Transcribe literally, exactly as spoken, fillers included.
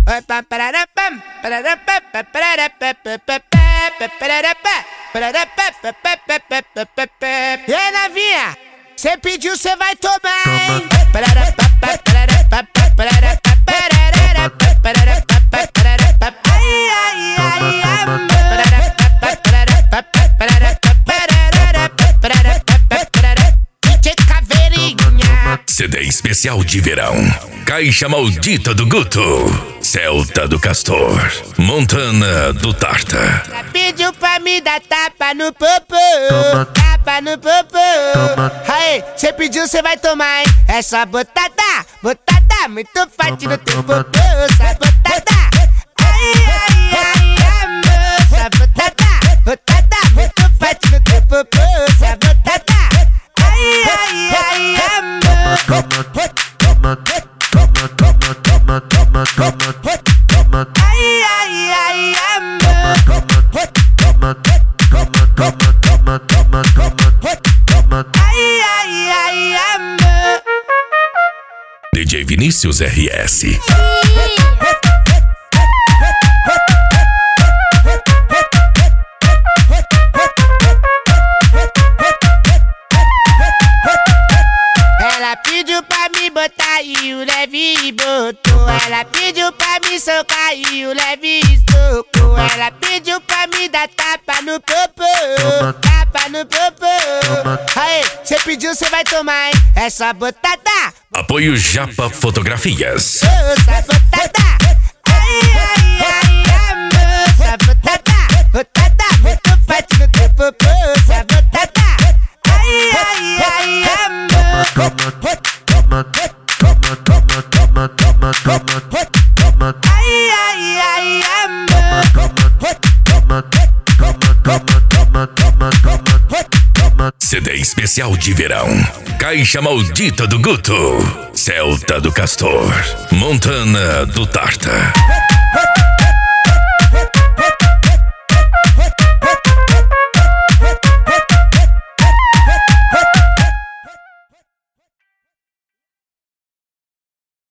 E aí, novinha, cê pediu, cê vai tomar, hein? Ai, ai, ai, amor. C D especial de verão. Caixa Maldita do Guto. Celta do Castor. Montana do Tarta. Pediu pra me dar tapa no popô. Tapa no popô. Aí, cê pediu, cê vai tomar, hein? É só botada, botada, muito forte no teu popô. Só botada. Ai, ai, ai, amor. Só botada, botada, muito forte no teu popô. Só botada. Ai, ai, ai, amor. Ai, ai, ai, amor. Ai, ai, ai, amor. D J Vinícius R S. Ela pediu pra me botar e o leve botou. Ela pediu pra me socar e o leve socou. Ela pediu pra me dar tapa no popô. Tapa no popô. Aí, cê pediu, cê vai tomar, hein? É só botada. Apoio Japa Fotografias. Oh, só botada. Ai, ai, ai, amor. Só botada, botada, muito forte no teu popô. Só botada. Ai, ai, ai, amor. Ai, ai, ai, amor. C D especial de verão. Caixa Maldita do Guto. Celta do Castor. Montana do Tarta.